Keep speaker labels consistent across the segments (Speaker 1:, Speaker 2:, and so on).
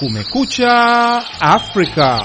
Speaker 1: Kumekucha Afrika.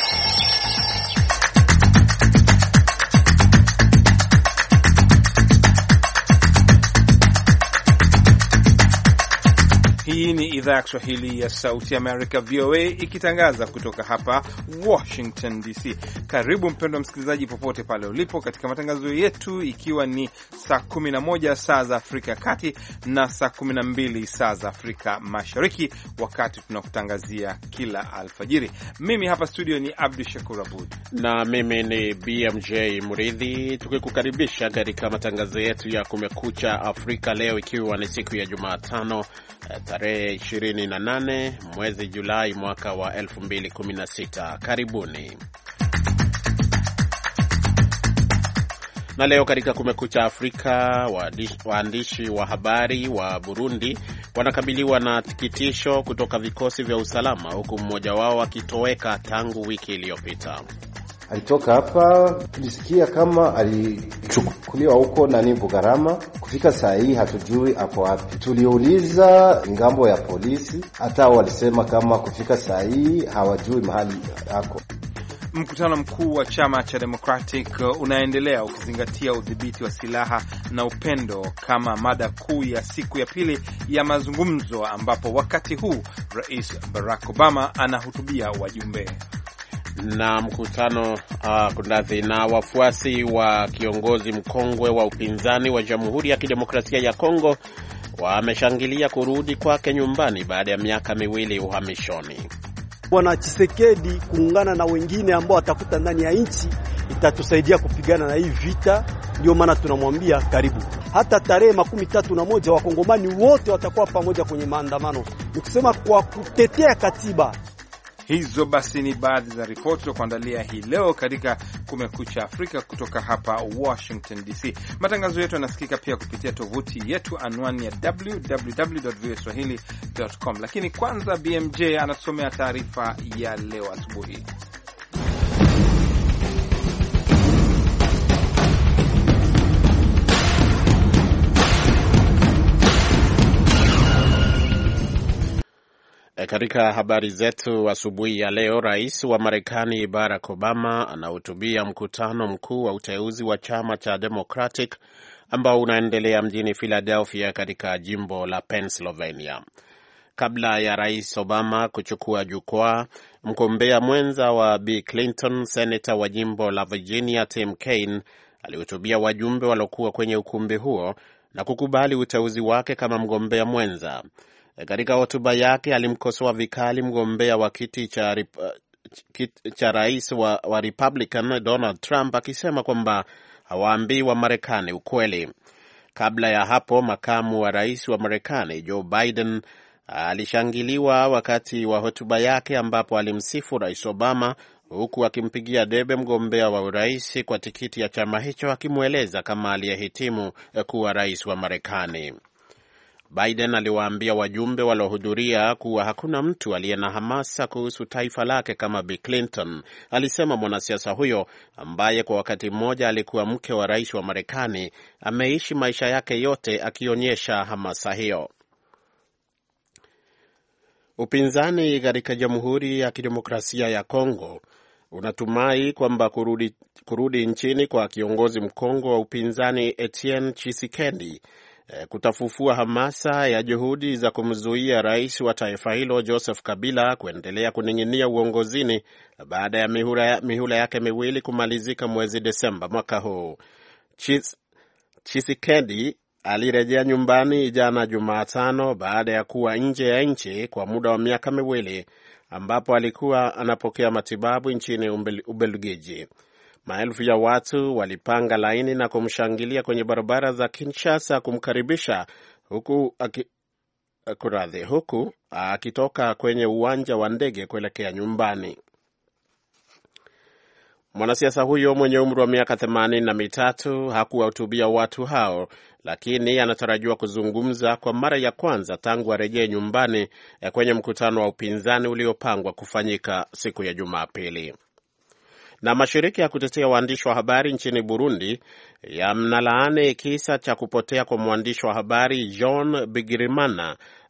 Speaker 1: Hii ni idhaa ya Kiswahili ya Sauti America VOA ikitangaza kutoka hapa Washington DC. Karibu mpendwa msikilizaji popote pale ulipo katika matangazo yetu, ikiwa ni saa 11 saa za Afrika ya Kati na saa 12 saa za Afrika Mashariki, wakati tunakutangazia kila alfajiri. Mimi hapa studio ni Abdu Shakur Abud
Speaker 2: na mimi ni BMJ Muridhi, tukikukaribisha katika matangazo yetu ya Kumekucha Afrika leo, ikiwa ni siku ya Jumatano tarehe 28 mwezi Julai mwaka wa 2016. Karibuni. Na leo katika Kumekucha Afrika, waandishi wa habari wa Burundi wanakabiliwa na kitisho kutoka vikosi vya usalama, huku mmoja wao akitoweka tangu wiki iliyopita.
Speaker 3: Alitoka hapa, tulisikia kama alichukuliwa huko na Bugarama. Kufika saa hii hatujui hapo wapi. Tuliuliza ngambo ya polisi, hata walisema kama kufika saa hii hawajui mahali yako.
Speaker 1: Mkutano mkuu wa chama cha Democratic unaendelea ukizingatia udhibiti wa silaha na upendo kama mada kuu ya siku ya pili ya mazungumzo, ambapo wakati huu Rais Barack Obama anahutubia wajumbe.
Speaker 2: Na mkutano na wafuasi wa kiongozi mkongwe wa upinzani wa Jamhuri ya Kidemokrasia ya Kongo wameshangilia kurudi kwake nyumbani baada ya miaka miwili uhamishoni.
Speaker 4: Bwana Tshisekedi kuungana na wengine ambao watakuta ndani ya nchi itatusaidia kupigana na hii vita, ndio maana tunamwambia karibu. Hata tarehe 31 wakongomani wote watakuwa pamoja kwenye maandamano, nikisema kwa kutetea katiba.
Speaker 1: Hizo basi ni baadhi za ripoti za kuandalia hii leo katika Kumekucha Afrika kutoka hapa Washington DC. Matangazo yetu yanasikika pia kupitia tovuti yetu, anwani ya www.voaswahili.com. Lakini kwanza BMJ anatusomea taarifa ya leo asubuhi.
Speaker 2: Katika habari zetu asubuhi ya leo, rais wa Marekani Barack Obama anahutubia mkutano mkuu wa uteuzi wa chama cha Democratic ambao unaendelea mjini Philadelphia katika jimbo la Pennsylvania. Kabla ya rais Obama kuchukua jukwaa, mgombea mwenza wa Bill Clinton, senata wa jimbo la Virginia Tim Kaine, alihutubia wajumbe waliokuwa kwenye ukumbi huo na kukubali uteuzi wake kama mgombea mwenza. Katika hotuba yake alimkosoa vikali mgombea wa kiti cha rais wa Republican Donald Trump, akisema kwamba hawaambii wa Marekani ukweli. Kabla ya hapo, makamu wa rais wa Marekani Joe Biden alishangiliwa wakati wa hotuba yake, ambapo alimsifu rais Obama huku akimpigia debe mgombea wa urais kwa tikiti ya chama hicho, akimweleza kama aliyehitimu kuwa rais wa Marekani. Biden aliwaambia wajumbe waliohudhuria kuwa hakuna mtu aliye na hamasa kuhusu taifa lake kama Bill Clinton. Alisema mwanasiasa huyo ambaye kwa wakati mmoja alikuwa mke wa rais wa Marekani ameishi maisha yake yote akionyesha hamasa hiyo. Upinzani katika Jamhuri ya Kidemokrasia ya Kongo unatumai kwamba kurudi nchini kwa kiongozi mkongwe wa upinzani Etienne Tshisekedi kutafufua hamasa ya juhudi za kumzuia rais wa taifa hilo Joseph Kabila kuendelea kuning'inia uongozini baada ya mihula yake miwili kumalizika mwezi Desemba mwaka huu. Tshisekedi alirejea nyumbani jana Jumatano baada ya kuwa nje ya nchi kwa muda wa miaka miwili, ambapo alikuwa anapokea matibabu nchini Ubelgiji. Maelfu ya watu walipanga laini na kumshangilia kwenye barabara za Kinshasa kumkaribisha, huku akitoka kwenye uwanja wa ndege kuelekea nyumbani. Mwanasiasa huyo mwenye umri wa miaka 83 hakuwahutubia watu hao, lakini anatarajiwa kuzungumza kwa mara ya kwanza tangu arejee nyumbani kwenye mkutano wa upinzani uliopangwa kufanyika siku ya Jumapili. Na mashirika ya kutetea waandishi wa habari nchini Burundi yamnalaani kisa cha kupotea kwa mwandishi wa habari John Bigirimana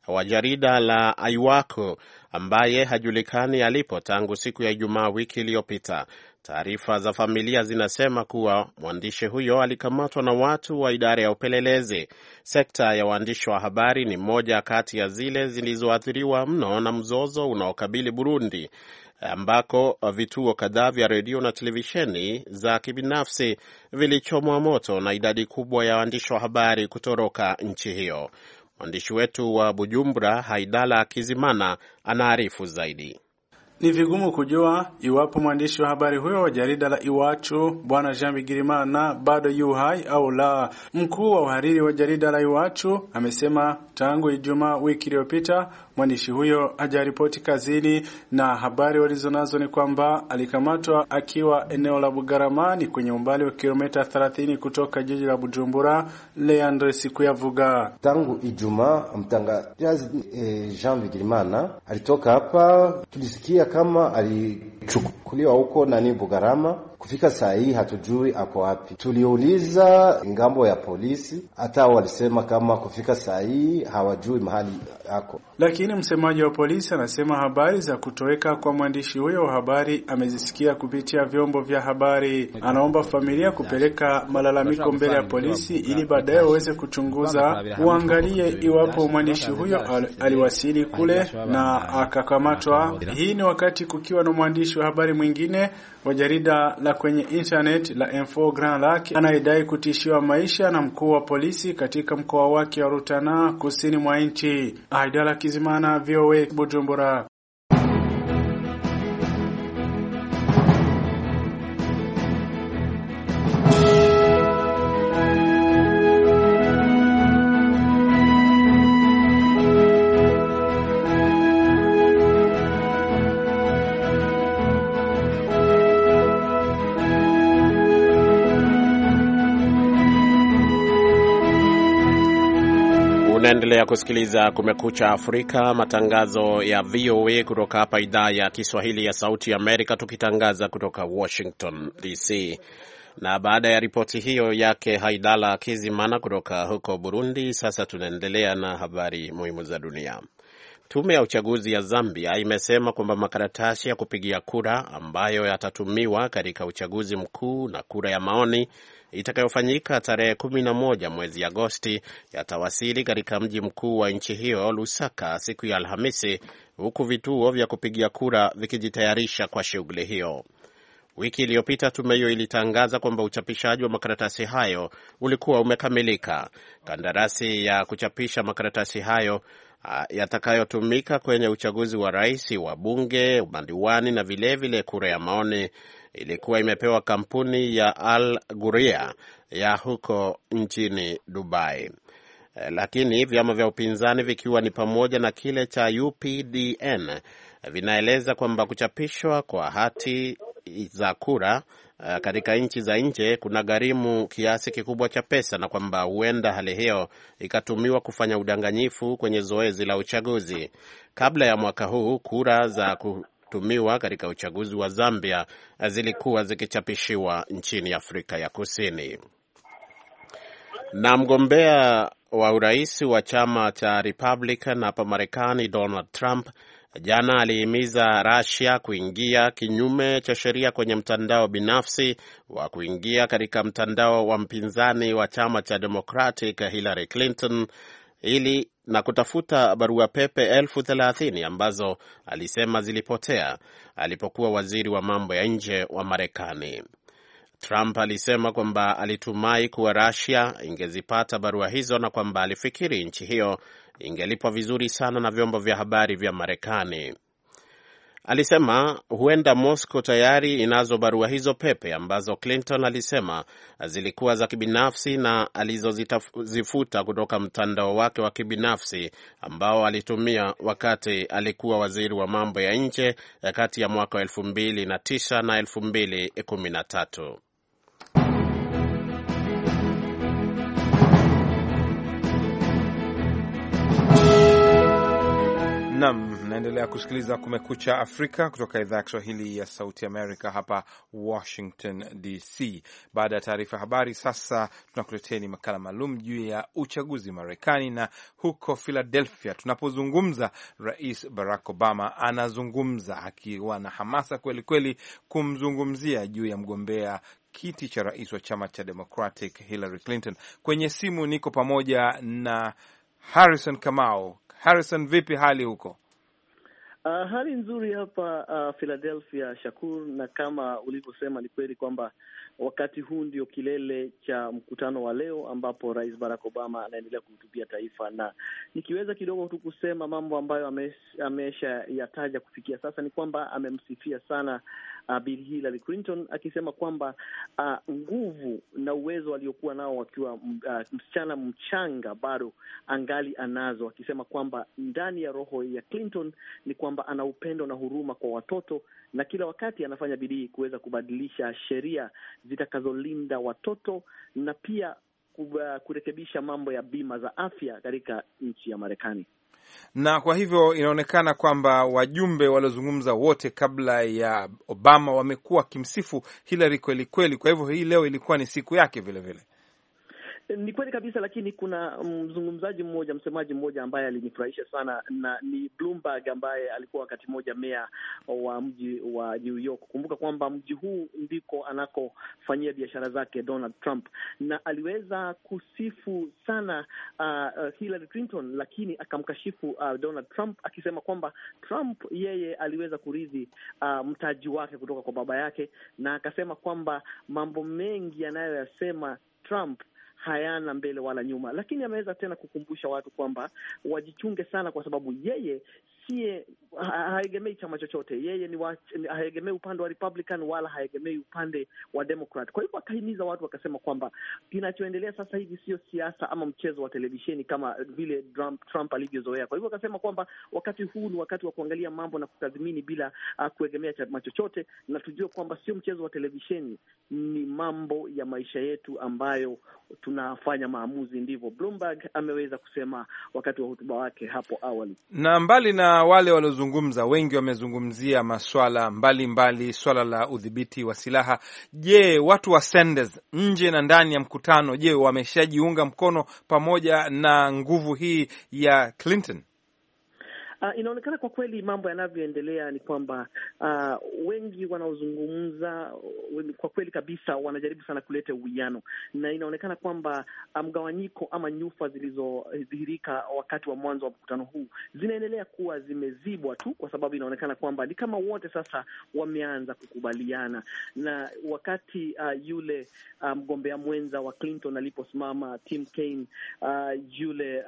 Speaker 2: wa jarida la Iwacu ambaye hajulikani alipo tangu siku ya Ijumaa wiki iliyopita. Taarifa za familia zinasema kuwa mwandishi huyo alikamatwa na watu wa idara ya upelelezi. Sekta ya waandishi wa habari ni moja kati ya zile zilizoathiriwa mno na mzozo unaokabili Burundi, ambako vituo kadhaa vya redio na televisheni za kibinafsi vilichomwa moto na idadi kubwa ya waandishi wa habari kutoroka nchi hiyo. Mwandishi wetu wa Bujumbura, Haidala Kizimana, anaarifu zaidi.
Speaker 5: Ni vigumu kujua iwapo mwandishi wa habari huyo wa jarida la Iwacu Bwana Jean Bigirimana bado yu hai au la. Mkuu wa uhariri wa jarida la Iwacu amesema tangu Ijumaa wiki iliyopita mwandishi huyo hajaripoti kazini, na habari walizonazo ni kwamba alikamatwa akiwa eneo la Bugarama kwenye umbali wa kilomita 30 kutoka jiji la Bujumbura. Leandre Sikuyavuga:
Speaker 3: tangu Ijumaa mtangazaji Jean Bigirimana alitoka hapa, tulisikia kama alichukuliwa huko Bugarama. Kufika saa hii hatujui ako wapi. Tuliuliza ngambo ya polisi, hata walisema kama kufika saa hii hawajui mahali ako.
Speaker 5: Lakini msemaji wa polisi anasema habari za kutoweka kwa mwandishi huyo wa habari amezisikia kupitia vyombo vya habari. Anaomba familia kupeleka malalamiko mbele ya polisi ili baadaye waweze kuchunguza, uangalie iwapo mwandishi huyo aliwasili kule na akakamatwa. Hii ni wakati kukiwa na mwandishi wa habari mwingine wa jarida la kwenye internet la Info Grand Lac anayedai kutishiwa maisha na mkuu wa polisi katika mkoa wake wa Rutana kusini mwa nchi. Haidala Kizimana, VOA, Bujumbura.
Speaker 2: Unaendelea kusikiliza Kumekucha Afrika, matangazo ya VOA kutoka hapa idhaa ya Kiswahili ya Sauti ya Amerika, tukitangaza kutoka Washington DC. Na baada ya ripoti hiyo yake Haidala Kizimana kutoka huko Burundi, sasa tunaendelea na habari muhimu za dunia. Tume ya uchaguzi ya Zambia imesema kwamba makaratasi ya kupigia kura ambayo yatatumiwa katika uchaguzi mkuu na kura ya maoni itakayofanyika tarehe 11 mwezi Agosti yatawasili katika mji mkuu wa nchi hiyo Lusaka siku ya Alhamisi, huku vituo vya kupigia kura vikijitayarisha kwa shughuli hiyo. Wiki iliyopita tume hiyo ilitangaza kwamba uchapishaji wa makaratasi hayo ulikuwa umekamilika. Kandarasi ya kuchapisha makaratasi hayo yatakayotumika kwenye uchaguzi wa rais, wa bunge, madiwani na vilevile kura ya maoni ilikuwa imepewa kampuni ya Al Ghurair ya huko nchini Dubai. Lakini vyama vya upinzani vikiwa ni pamoja na kile cha UPDN vinaeleza kwamba kuchapishwa kwa hati za kura katika nchi za nje kuna gharimu kiasi kikubwa cha pesa, na kwamba huenda hali hiyo ikatumiwa kufanya udanganyifu kwenye zoezi la uchaguzi. Kabla ya mwaka huu, kura za kutumiwa katika uchaguzi wa Zambia zilikuwa zikichapishiwa nchini Afrika ya Kusini. Na mgombea wa urais wa chama cha Republican hapa Marekani, Donald Trump, jana alihimiza Russia kuingia kinyume cha sheria kwenye mtandao binafsi wa kuingia katika mtandao wa mpinzani wa chama cha Democratic Hillary Clinton na kutafuta barua pepe 30,000 ambazo alisema zilipotea alipokuwa waziri wa mambo ya nje wa Marekani. Trump alisema kwamba alitumai kuwa Russia ingezipata barua hizo na kwamba alifikiri nchi hiyo ingelipwa vizuri sana na vyombo vya habari vya Marekani. Alisema huenda Moscow tayari inazo barua hizo pepe ambazo Clinton alisema zilikuwa za kibinafsi na alizozifuta kutoka mtandao wake wa kibinafsi ambao alitumia wakati alikuwa waziri wa mambo ya nje kati ya mwaka 2009 na 2013.
Speaker 1: Naam, naendelea kusikiliza Kumekucha Afrika kutoka idhaa ya Kiswahili ya Sauti Amerika hapa Washington DC. Baada ya taarifa habari, sasa tunakuleteni makala maalum juu ya uchaguzi Marekani, na huko Philadelphia tunapozungumza, Rais Barack Obama anazungumza akiwa na hamasa kweli kweli kumzungumzia juu ya mgombea kiti cha rais wa chama cha Democratic Hillary Clinton. Kwenye simu niko pamoja na Harrison Kamau. Harrison, vipi hali huko?
Speaker 6: Hali nzuri hapa Philadelphia, Shakur, na kama ulivyosema ni kweli kwamba wakati huu ndio kilele cha mkutano wa leo ambapo Rais Barack Obama anaendelea kuhutubia taifa, na nikiweza kidogo tu kusema mambo ambayo amesha yataja kufikia sasa ni kwamba amemsifia sana Bill Hillary Clinton, akisema kwamba nguvu na uwezo aliokuwa nao wakiwa msichana mchanga bado angali anazo, akisema kwamba ndani ya roho ya Clinton ni kwamba ana upendo na huruma kwa watoto, na kila wakati anafanya bidii kuweza kubadilisha sheria zitakazolinda watoto na pia kurekebisha mambo ya bima za afya katika nchi ya Marekani.
Speaker 1: Na kwa hivyo inaonekana kwamba wajumbe waliozungumza wote kabla ya Obama wamekuwa kimsifu Hillary kweli kweli. Kwa hivyo hii leo ilikuwa ni siku yake vile vile.
Speaker 6: Ni kweli kabisa, lakini kuna msemaji mmoja ambaye alinifurahisha sana, na ni Bloomberg ambaye alikuwa wakati mmoja meya wa mji wa New York. Kumbuka kwamba mji huu ndiko anakofanyia biashara zake Donald Trump, na aliweza kusifu sana Hillary Clinton, lakini akamkashifu Donald Trump, akisema kwamba Trump yeye aliweza kurithi mtaji wake kutoka kwa baba yake, na akasema kwamba mambo mengi yanayoyasema Trump hayana mbele wala nyuma, lakini ameweza tena kukumbusha watu kwamba wajichunge sana, kwa sababu yeye haegemei chama chochote. Yeye haegemei upande wa Republican wala haegemei upande wa Democrat. Kwa hivyo akahimiza watu, akasema kwamba kinachoendelea sasa hivi sio siasa ama mchezo wa televisheni kama vile Trump alivyozoea. Kwa hivyo akasema kwamba wakati huu ni wakati wa kuangalia mambo na kutathmini bila kuegemea chama chochote, na tujue kwamba sio mchezo wa televisheni, ni mambo ya maisha yetu ambayo tunafanya maamuzi. Ndivyo Bloomberg ameweza kusema wakati wa hotuba wake hapo awali.
Speaker 1: Na mbali na wale waliozungumza, wengi wamezungumzia maswala mbalimbali, swala la udhibiti wa silaha. Je, watu wa Sanders nje na ndani ya mkutano, je, wameshajiunga mkono pamoja na nguvu hii ya Clinton?
Speaker 6: Inaonekana kwa kweli mambo yanavyoendelea ni kwamba wengi wanaozungumza kwa kweli kabisa wanajaribu sana kuleta uwiano, na inaonekana kwamba mgawanyiko ama nyufa zilizodhihirika wakati wa mwanzo wa mkutano huu zinaendelea kuwa zimezibwa tu, kwa sababu inaonekana kwamba ni kama wote sasa wameanza kukubaliana. Na wakati yule mgombea mwenza wa Clinton aliposimama, Tim Kaine, yule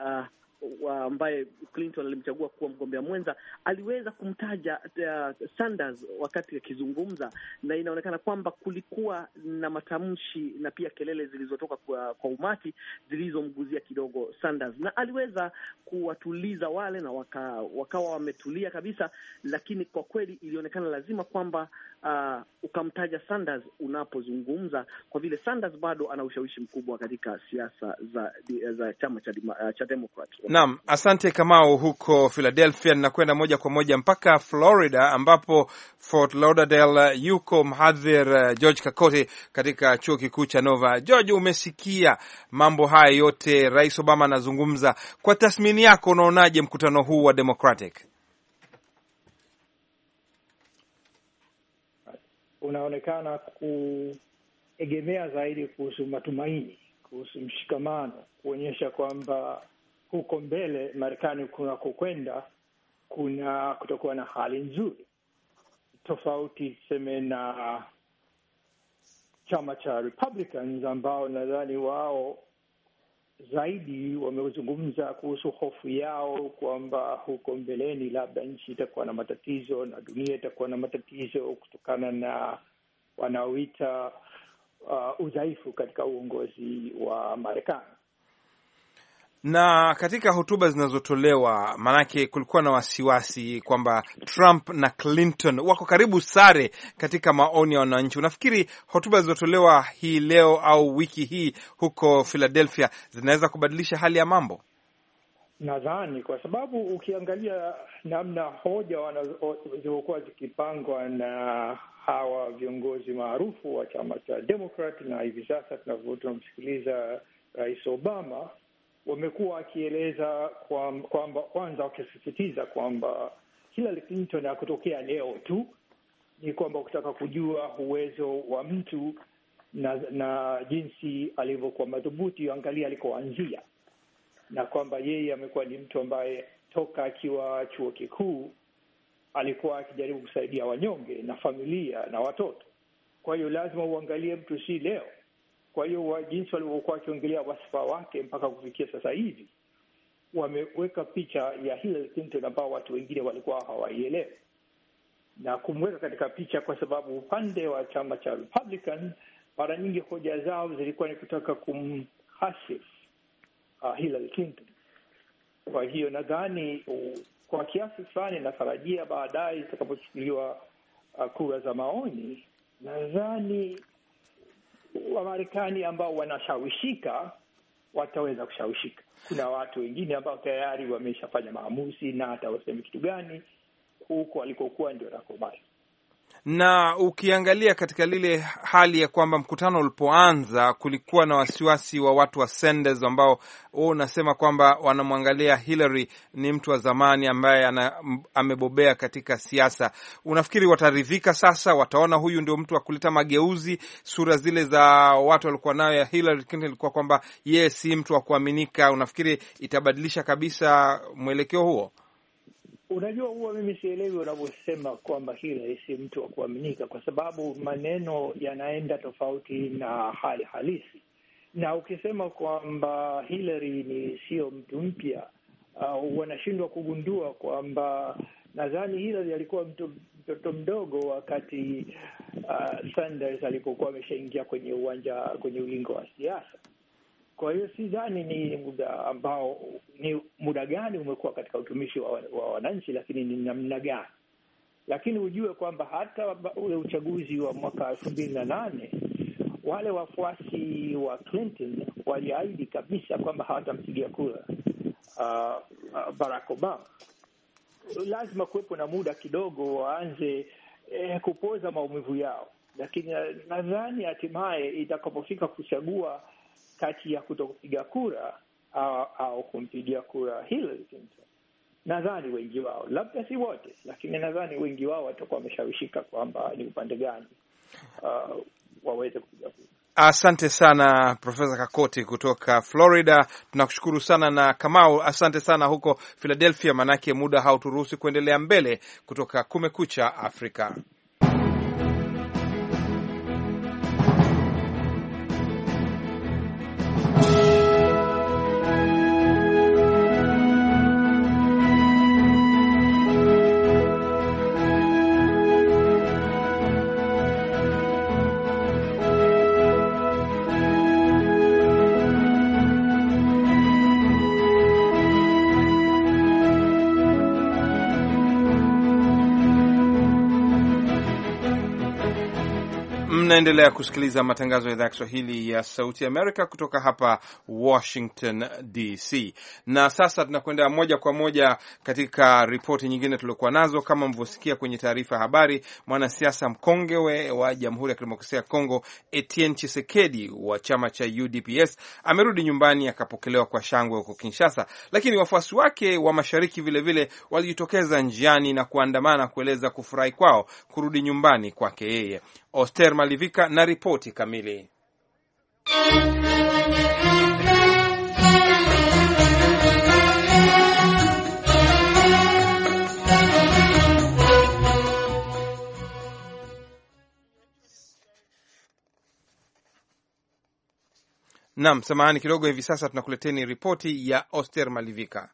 Speaker 6: ambaye Clinton alimchagua kuwa mgombea mwenza, aliweza kumtaja Sanders wakati akizungumza, na inaonekana kwamba kulikuwa na matamshi na pia kelele zilizotoka kwa umati zilizomguzia kidogo Sanders, na aliweza kuwatuliza wale na wakawa wametulia kabisa. Lakini kwa kweli ilionekana lazima kwamba ukamtaja Sanders unapozungumza, kwa vile Sanders bado ana ushawishi mkubwa katika siasa za chama cha Democrat.
Speaker 1: Naam, asante Kamau. Huko Philadelphia ninakwenda moja kwa moja mpaka Florida, ambapo Fort Lauderdale yuko mhadhiri George Kakoti katika chuo kikuu cha Nova. George, umesikia mambo haya yote Rais Obama anazungumza. Kwa tathmini yako, unaonaje mkutano huu wa Democratic?
Speaker 7: Unaonekana kuegemea zaidi kuhusu matumaini, kuhusu mshikamano, kuonyesha kwamba huko mbele Marekani kunakokwenda kutakuwa na hali nzuri, tofauti tuseme na chama cha Republicans ambao nadhani wao zaidi wamezungumza kuhusu hofu yao kwamba huko mbeleni labda nchi itakuwa na matatizo na dunia itakuwa na matatizo kutokana na wanaoita udhaifu katika uongozi wa Marekani.
Speaker 1: Na katika hotuba zinazotolewa, manake kulikuwa na wasiwasi kwamba Trump na Clinton wako karibu sare katika maoni ya wananchi. Unafikiri hotuba zilizotolewa hii leo au wiki hii huko Philadelphia zinaweza kubadilisha hali ya mambo?
Speaker 7: Nadhani kwa sababu ukiangalia namna hoja zilizokuwa zikipangwa na hawa viongozi maarufu wa chama cha Democrat, na hivi sasa tunamsikiliza Rais Obama, wamekuwa wakieleza kwamba kwanza wakisisitiza kwamba Hillary Clinton hakutokea leo tu, ni kwamba ukitaka kujua uwezo wa mtu na jinsi alivyokuwa madhubuti, angalia alikoanzia, na kwamba yeye amekuwa ni mtu ambaye toka akiwa chuo kikuu alikuwa akijaribu kusaidia wanyonge na familia na watoto. Kwa hiyo lazima uangalie mtu si leo. Kwa hiyo jinsi walivyokuwa wakiongelea wasifa wake mpaka kufikia sasa hivi, wameweka picha ya Hillary Clinton ambao watu wengine walikuwa hawaielewi, na kumweka katika picha kwa sababu upande wa chama cha Republican mara nyingi hoja zao zilikuwa ni kutaka kumhasif Hillary Clinton. Kwa hiyo nadhani kwa kiasi fulani natarajia baadaye zitakapochukuliwa kura za maoni, nadhani Wamarekani ambao wanashawishika wataweza kushawishika. Kuna watu wengine ambao tayari wameshafanya maamuzi na hata waseme kitu gani huko alikokuwa ndio nakubali.
Speaker 1: Na ukiangalia katika lile hali ya kwamba mkutano ulipoanza kulikuwa na wasiwasi wa watu wa Sanders ambao unasema kwamba wanamwangalia Hillary ni mtu wa zamani ambaye amebobea katika siasa. Unafikiri wataridhika sasa? Wataona huyu ndio mtu wa kuleta mageuzi? Sura zile za watu walikuwa nayo ya Hillary Clinton ilikuwa kwamba yeye si mtu wa kuaminika. Unafikiri itabadilisha kabisa mwelekeo huo?
Speaker 7: Unajua, huwa mimi sielewi unavyosema kwamba Hillary si mtu wa kuaminika, kwa sababu maneno yanaenda tofauti na hali halisi. Na ukisema kwamba Hillary ni sio mtu mpya, wanashindwa kugundua kwamba nadhani Hillary alikuwa mtoto mdogo wakati Sanders alipokuwa ameshaingia kwenye ulingo wa siasa. Kwa hiyo sidhani ni muda gani umekuwa katika utumishi wa wananchi, lakini ni namna gani. Lakini ujue kwamba hata ule uchaguzi wa mwaka 2008 wale wafuasi wa Clinton waliahidi kabisa kwamba hawatampigia kura Barack Obama. Lazima kuwepo na muda kidogo waanze kupoza maumivu yao, lakini nadhani hatimaye itakapofika kuchagua kati ya kutokupiga kura au kumpigia kura Hillary Clinton, nadhani wengi wao, labda si wote, lakini nadhani wengi wao watakuwa wameshawishika kwamba ni upande gani waweze kupiga kura.
Speaker 1: Asante sana Profesa Kakoti kutoka Florida. Tunakushukuru sana, na Kamau asante sana huko Philadelphia, manake muda hauturuhusi kuendelea mbele kutoka Kumekucha Afrika. Mnaendelea kusikiliza matangazo ya idhaa ya Kiswahili ya Sauti Amerika kutoka hapa Washington DC. Na sasa tunakwenda moja kwa moja katika ripoti nyingine tuliokuwa nazo. Kama mlivyosikia kwenye taarifa ya habari, mwanasiasa mkongwe wa Jamhuri ya Kidemokrasia ya Kongo Etienne Tshisekedi wa chama cha UDPS amerudi nyumbani, akapokelewa kwa shangwe huko Kinshasa, lakini wafuasi wake wa mashariki vile walijitokeza njiani na kuandamana kueleza kufurahi kwao kurudi nyumbani kwake yeye. Oster Malivika na ripoti kamili. Naam, samahani kidogo, hivi sasa tunakuleteni ripoti ya Oster Malivika.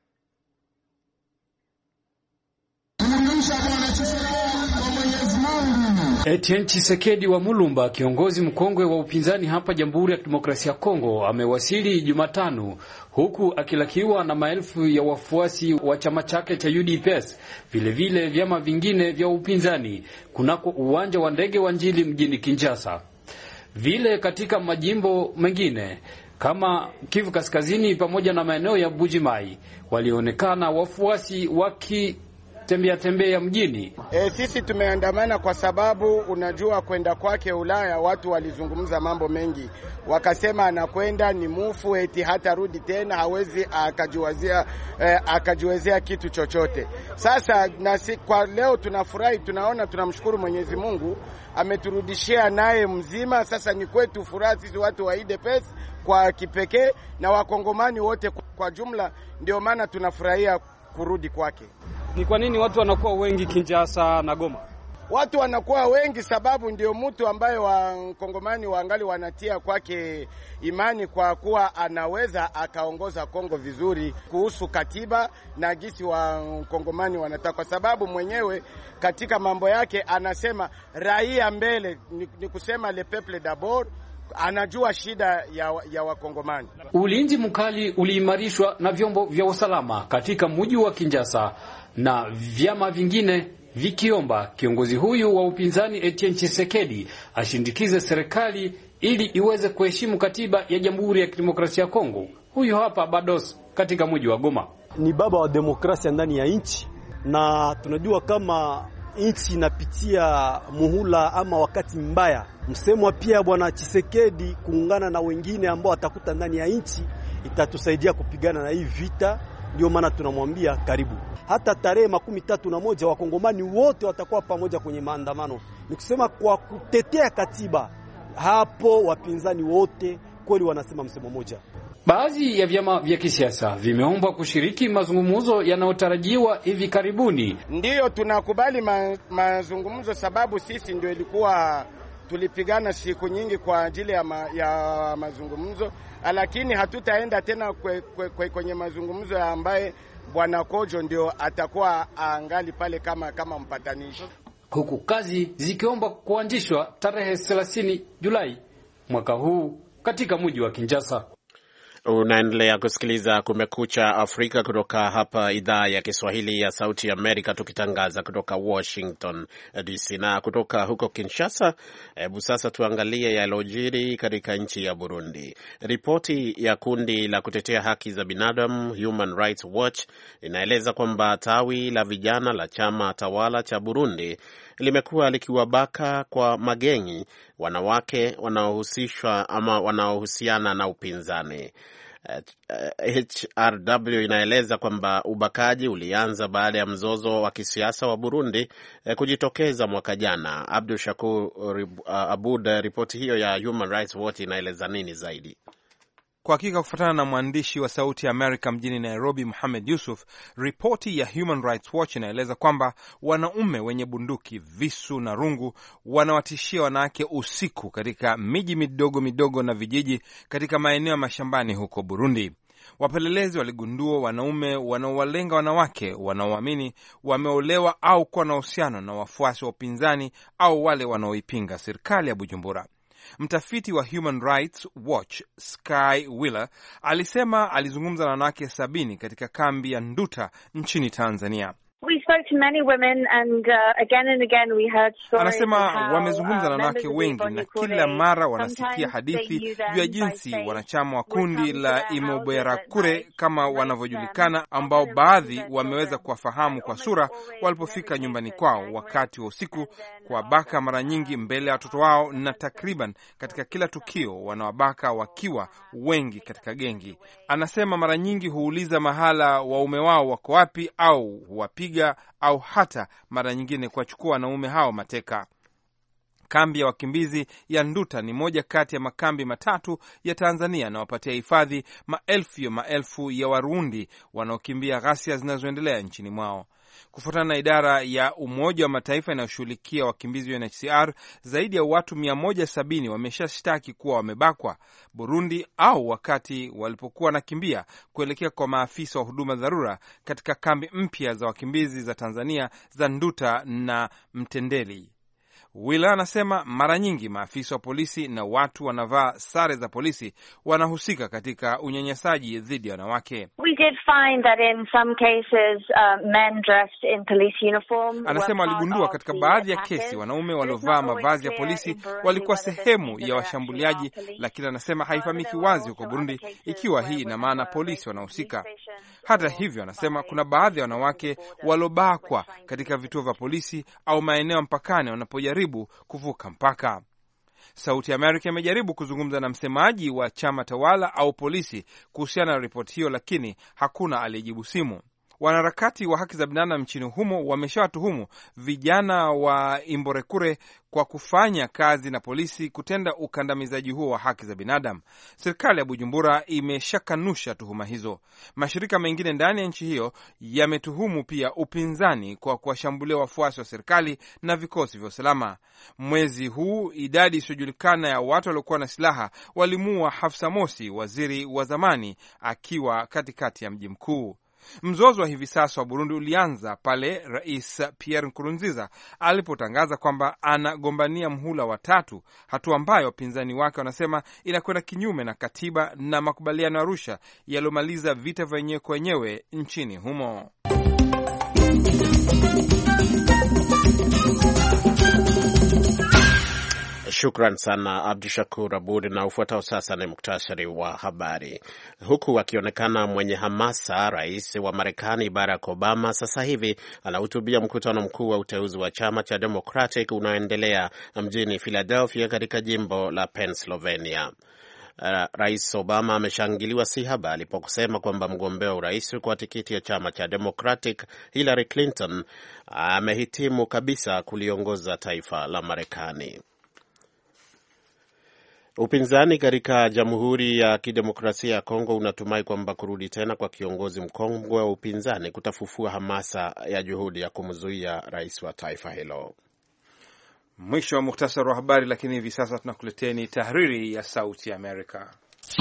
Speaker 8: Etienne Tshisekedi wa Mulumba, kiongozi mkongwe wa upinzani hapa Jamhuri ya Kidemokrasia ya Kongo, amewasili Jumatano huku akilakiwa na maelfu ya wafuasi wa chama chake cha UDPS, vile vyama vingine vya upinzani kunako uwanja wa ndege wa Njili mjini Kinshasa. Vile katika majimbo mengine kama Kivu Kaskazini pamoja na maeneo ya Bujimai, walionekana wafuasi wakitembea mjini.
Speaker 9: Sisi tumeandamana kwa sababu unajua kwenda kwake Ulaya watu walizungumza mambo mengi. Wakasema anakwenda ni mufu, eti hata rudi tena, hawezi akajiwezea kitu chochote. Sasa nasi kwa leo tunafurahi, tunaona, tunamshukuru Mwenyezi Mungu ameturudishia naye mzima. Sasa ni kwetu furaha sisi watu wa UDPS kwa kipekee na wakongomani wote kwa jumla, ndio maana tunafurahia kurudi kwake.
Speaker 10: Ni kwa nini watu wanakuwa wengi Kinshasa na Goma?
Speaker 9: Watu wanakuwa wengi sababu ndio mtu ambaye wakongomani waangali wanatia kwake imani, kwa kuwa anaweza akaongoza Kongo vizuri kuhusu katiba na gisi wakongomani wanataka, kwa sababu mwenyewe katika mambo yake anasema raia mbele, ni kusema le peuple d'abord. Anajua shida ya wakongomani.
Speaker 8: Ulinzi mkali uliimarishwa na vyombo vya usalama katika mji wa Kinshasa na vyama vingine vikiomba kiongozi huyu wa upinzani Etienne Tshisekedi ashindikize serikali ili iweze kuheshimu katiba ya Jamhuri ya Kidemokrasia ya Kongo. Huyu hapa Bados katika mji wa Goma.
Speaker 4: Ni baba wa demokrasia ndani ya nchi, na tunajua kama nchi inapitia muhula ama wakati mbaya. Msemwa pia bwana Tshisekedi kuungana na wengine ambao atakuta ndani ya nchi itatusaidia kupigana na hii vita. Ndio maana tunamwambia karibu. Hata tarehe 31 wakongomani wote watakuwa pamoja kwenye maandamano. Ni kusema kwa kutetea katiba, hapo wapinzani wote kweli wanasema msemo moja.
Speaker 8: Baadhi ya vyama vya kisiasa vimeomba kushiriki mazungumzo yanayotarajiwa hivi karibuni.
Speaker 9: Ndiyo tunakubali mazungumzo sababu sisi ndio ilikuwa tulipigana siku nyingi kwa ajili ya mazungumzo, lakini hatutaenda tena kwenye mazungumzo ambaye Bwana Kojo ndio atakuwa angali pale kama mpatanishi.
Speaker 8: Huku kazi zikiomba kuanzishwa tarehe 30 Julai mwaka huu katika mji wa Kinshasa.
Speaker 2: Unaendelea kusikiliza Kumekucha Afrika kutoka hapa idhaa ya Kiswahili ya Sauti ya Amerika, tukitangaza kutoka Washington DC. Na kutoka huko Kinshasa, hebu sasa tuangalie yalojiri katika nchi ya Burundi. Ripoti ya kundi la kutetea haki za binadamu Human Rights Watch inaeleza kwamba tawi la vijana la chama tawala cha Burundi limekuwa likiwabaka kwa magengi wanawake wanaohusishwa ama wanaohusiana na upinzani. HRW inaeleza kwamba ubakaji ulianza baada ya mzozo wa kisiasa wa Burundi kujitokeza mwaka jana. Abdul Shakur Abud, ripoti hiyo ya Human Rights Watch inaeleza nini zaidi?
Speaker 1: Kwa hakika, kufuatana na mwandishi wa Sauti ya Amerika mjini Nairobi, Muhammad Yusuf, ripoti ya Human Rights Watch inaeleza kwamba wanaume wenye bunduki, visu na rungu wanawatishia wanawake usiku katika miji midogo midogo na vijiji katika maeneo ya mashambani huko Burundi. Wapelelezi waligundua wanaume wanaowalenga wanawake wanaoamini wameolewa au kuwa na uhusiano na wafuasi wa upinzani au wale wanaoipinga serikali ya Bujumbura. Mtafiti wa Human Rights Watch Sky Wheeler alisema alizungumza na wanawake 70 katika kambi ya Nduta nchini Tanzania.
Speaker 11: We spoke to many women and again and again we heard stories.
Speaker 1: Anasema wamezungumza na wanawake wengi na kila mara wanasikia hadithi juu ya jinsi wanachama wa kundi la Imbonerakure kama wanavyojulikana, ambao baadhi wameweza kuwafahamu kwa sura walipofika nyumbani kwao wakati wa usiku, kuwabaka mara nyingi mbele ya watoto wao, na takriban katika kila tukio wanawabaka wakiwa wengi katika gengi. Anasema mara nyingi huuliza mahala waume wao wako wapi au huwapiga au hata mara nyingine kuwachukua wanaume hao mateka. Kambi ya wakimbizi ya Nduta ni moja kati ya makambi matatu ya Tanzania na wapatia hifadhi maelfu ya Warundi wanaokimbia ghasia zinazoendelea nchini mwao. Kufuatana na idara ya Umoja wa Mataifa inayoshughulikia wakimbizi UNHCR, zaidi ya watu 170 wameshashtaki kuwa wamebakwa Burundi au wakati walipokuwa wanakimbia kuelekea kwa maafisa wa huduma dharura katika kambi mpya za wakimbizi za Tanzania za Nduta na Mtendeli. Wheeler anasema mara nyingi maafisa wa polisi na watu wanavaa sare za polisi wanahusika katika unyanyasaji dhidi ya wanawake.
Speaker 11: We did find that in some cases men dressed in police uniform.
Speaker 1: Anasema aligundua katika baadhi ya kesi wanaume waliovaa mavazi ya polisi walikuwa sehemu ya washambuliaji, lakini anasema haifahamiki wazi huko Burundi ikiwa hii ina maana polisi wanahusika. Hata hivyo, anasema kuna baadhi ya wanawake walobakwa katika vituo vya polisi au maeneo mpakani wanapojaribu kuvuka mpaka. Sauti ya Amerika imejaribu kuzungumza na msemaji wa chama tawala au polisi kuhusiana na ripoti hiyo, lakini hakuna aliyejibu simu. Wanaharakati wa haki za binadamu nchini humo wameshawatuhumu vijana wa Imbonerakure kwa kufanya kazi na polisi kutenda ukandamizaji huo wa haki za binadamu. Serikali ya Bujumbura imeshakanusha tuhuma hizo. Mashirika mengine ndani ya nchi hiyo yametuhumu pia upinzani kwa kuwashambulia wafuasi wa serikali na vikosi vya usalama. Mwezi huu idadi isiyojulikana ya watu waliokuwa na silaha walimuua Hafsa Mosi, waziri wa zamani, akiwa katikati ya mji mkuu. Mzozo wa hivi sasa wa Burundi ulianza pale Rais Pierre Nkurunziza alipotangaza kwamba anagombania mhula wa 3, hatua ambayo wapinzani wake wanasema inakwenda kinyume na katiba na makubaliano ya Arusha yaliyomaliza vita vya wenyewe kwa wenyewe nchini humo.
Speaker 2: Shukran sana Abdu Shakur Abud, na ufuatao sasa ni muktasari wa habari. Huku akionekana mwenye hamasa, rais wa Marekani Barack Obama sasa hivi anahutubia mkutano mkuu wa uteuzi wa chama cha Democratic unaoendelea mjini Philadelphia katika jimbo la Pennsylvania. Rais Obama ameshangiliwa si haba alipokusema kwamba mgombea urais kwa tikiti ya chama cha Democratic Hillary Clinton amehitimu kabisa kuliongoza taifa la Marekani. Upinzani katika Jamhuri ya Kidemokrasia ya Kongo unatumai kwamba kurudi tena kwa kiongozi mkongwe wa upinzani kutafufua hamasa ya juhudi ya kumzuia rais wa taifa hilo.
Speaker 1: Mwisho wa muhtasari wa habari, lakini hivi sasa tunakuleteni tahariri ya Sauti ya Amerika.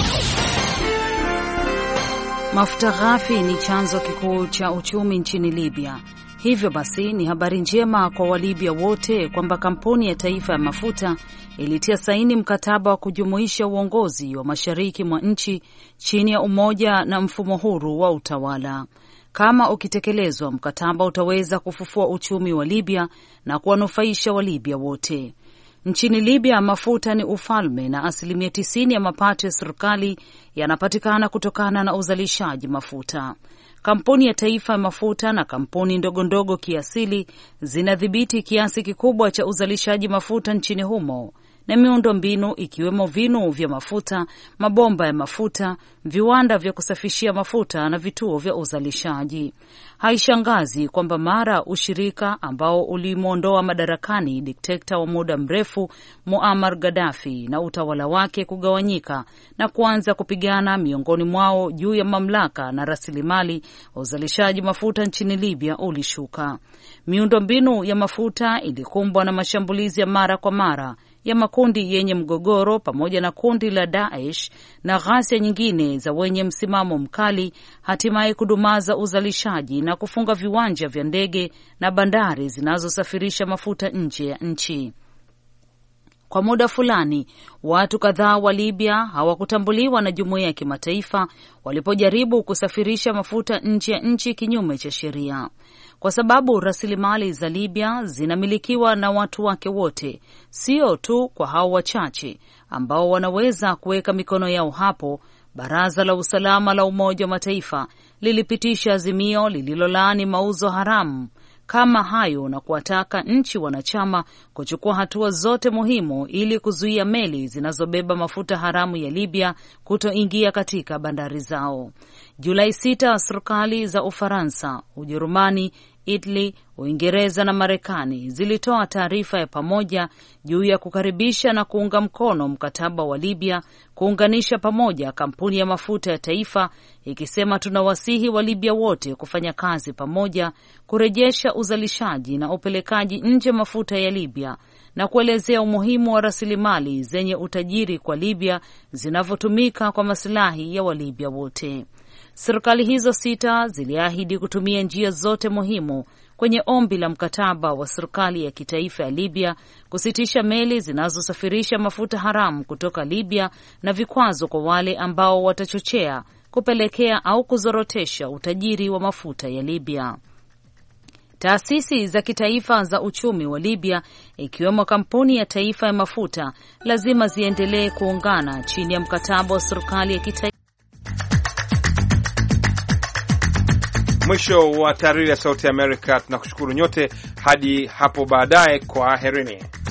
Speaker 12: Mafuta ghafi ni chanzo kikuu cha uchumi nchini Libya. Hivyo basi ni habari njema kwa Walibya wote kwamba kampuni ya taifa ya mafuta ilitia saini mkataba wa kujumuisha uongozi wa mashariki mwa nchi chini ya umoja na mfumo huru wa utawala. Kama ukitekelezwa, mkataba utaweza kufufua uchumi wa Libya na kuwanufaisha Walibya wote. Nchini Libya mafuta ni ufalme na 90% ya mapato ya serikali yanapatikana kutokana na uzalishaji mafuta. Kampuni ya taifa ya mafuta na kampuni ndogo ndogo kiasili zinadhibiti kiasi kikubwa cha uzalishaji mafuta nchini humo na miundo mbinu ikiwemo vinu vya mafuta, mabomba ya mafuta, viwanda vya kusafishia mafuta na vituo vya uzalishaji. Haishangazi kwamba mara ushirika ambao ulimwondoa madarakani dikteta wa muda mrefu Muammar Gaddafi na utawala wake kugawanyika na kuanza kupigana miongoni mwao juu ya mamlaka na rasilimali, uzalishaji mafuta nchini Libya ulishuka. Miundo mbinu ya mafuta ilikumbwa na mashambulizi ya mara kwa mara ya makundi yenye mgogoro pamoja na kundi la Daesh na ghasia nyingine za wenye msimamo mkali, hatimaye kudumaza uzalishaji na kufunga viwanja vya ndege na bandari zinazosafirisha mafuta nje ya nchi. Kwa muda fulani, watu kadhaa wa Libya hawakutambuliwa na jumuiya ya kimataifa walipojaribu kusafirisha mafuta nje ya nchi kinyume cha sheria. Kwa sababu rasilimali za Libya zinamilikiwa na watu wake wote, sio tu kwa hao wachache ambao wanaweza kuweka mikono yao hapo. Baraza la Usalama la Umoja wa Mataifa lilipitisha azimio lililolaani mauzo haramu kama hayo na kuwataka nchi wanachama kuchukua hatua zote muhimu ili kuzuia meli zinazobeba mafuta haramu ya Libya kutoingia katika bandari zao. Julai 6, serikali za Ufaransa, Ujerumani, Italy, Uingereza na Marekani zilitoa taarifa ya pamoja juu ya kukaribisha na kuunga mkono mkataba wa Libya kuunganisha pamoja kampuni ya mafuta ya taifa, ikisema tunawasihi wa Libya wote kufanya kazi pamoja kurejesha uzalishaji na upelekaji nje mafuta ya Libya na kuelezea umuhimu wa rasilimali zenye utajiri kwa Libya zinavyotumika kwa maslahi ya Walibya wote. Serikali hizo 6 ziliahidi kutumia njia zote muhimu kwenye ombi la mkataba wa serikali ya kitaifa ya Libya kusitisha meli zinazosafirisha mafuta haramu kutoka Libya na vikwazo kwa wale ambao watachochea, kupelekea au kuzorotesha utajiri wa mafuta ya Libya. Taasisi za kitaifa za uchumi wa Libya, ikiwemo kampuni ya taifa ya mafuta, lazima ziendelee kuungana chini ya mkataba wa serikali ya kitaifa.
Speaker 1: Mwisho wa tahariri ya Sauti ya Amerika. Tunakushukuru nyote hadi hapo baadaye. Kwa herini.